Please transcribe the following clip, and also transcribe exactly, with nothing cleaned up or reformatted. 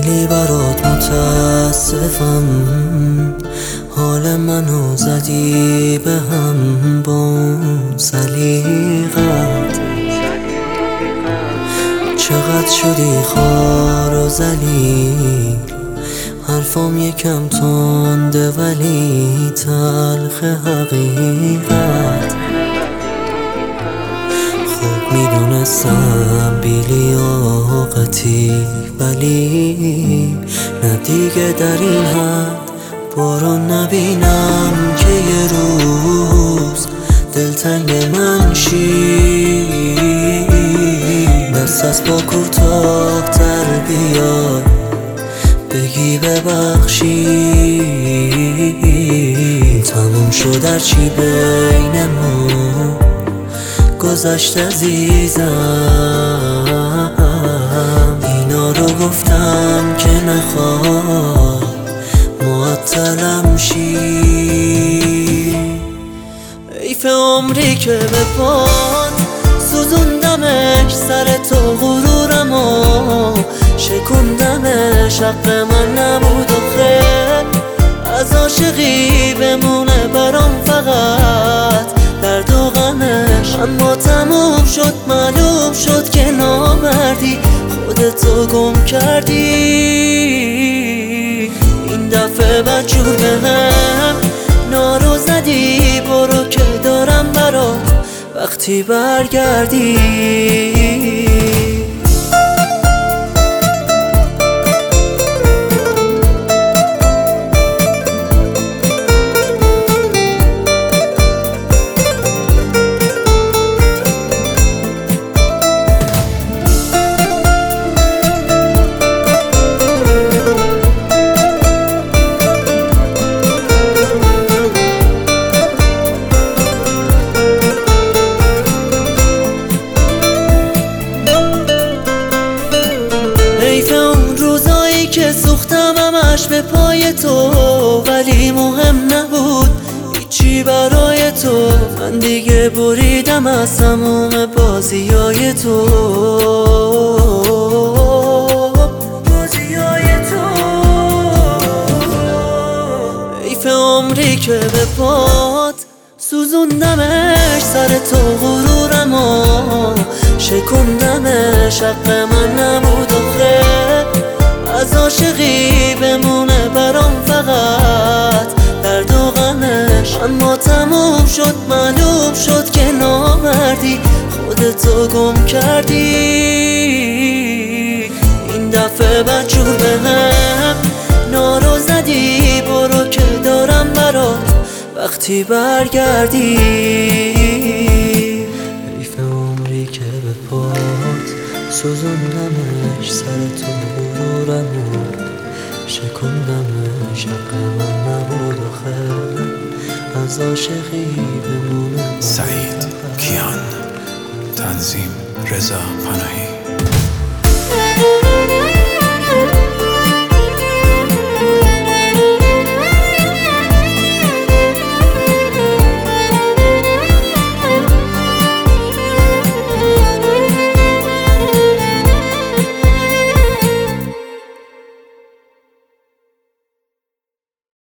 خیلی برات متاسفم، حال منو زدی به هم با اون سلیقت. چقدر شدی خوار و ذلیل، حرفام یکم تنده ولی تلخ حقیقت. خوب میدونستم بی لیاقتی، ولی نه دیگه در این حد برو نبینم که یه روز دلتنگ من شی. دست از پا کوتاه تر بیای بگی ببخشی. تموم شد هرچی بینمون گذشت عزیزم. اینا رو گفتم که نخواد معطلم شی. حیف عمری که به پات سوزوندمش، سر تو غرورمو شکوندمش. حق من نبود آخه از عاشقی بمونه برام فقط درد و غمش. اما تموم شد، معلوم شد که نامردی خودتو گم کردی. این دفعه بدجور به هم نارو زدی، برو که دارم برات وقتی برگردی. که سوختم همش به پای تو، ولی مهم نبود هیچی برای تو. من دیگه بریدم از تموم بازیای تو. بازیای تو حیف عمری که به پات سوزوندمش، سر تو غرورمو شکوندمش. حق من نبود آخه از عاشقی بمونه برام فقط درد و غمش. اما تموم شد، معلوم شد که نامردی خودتو گم کردی. این دفعه بدجور به هم نارو زدی، برو که دارم برات وقتی برگردی. حیف عمری که به پات سوزوندمش، سر تو غرورمو شکوندمش. حق من نبود آخه از عاشقی بمونه. سعید کیان، تنظیم رضا پناهی.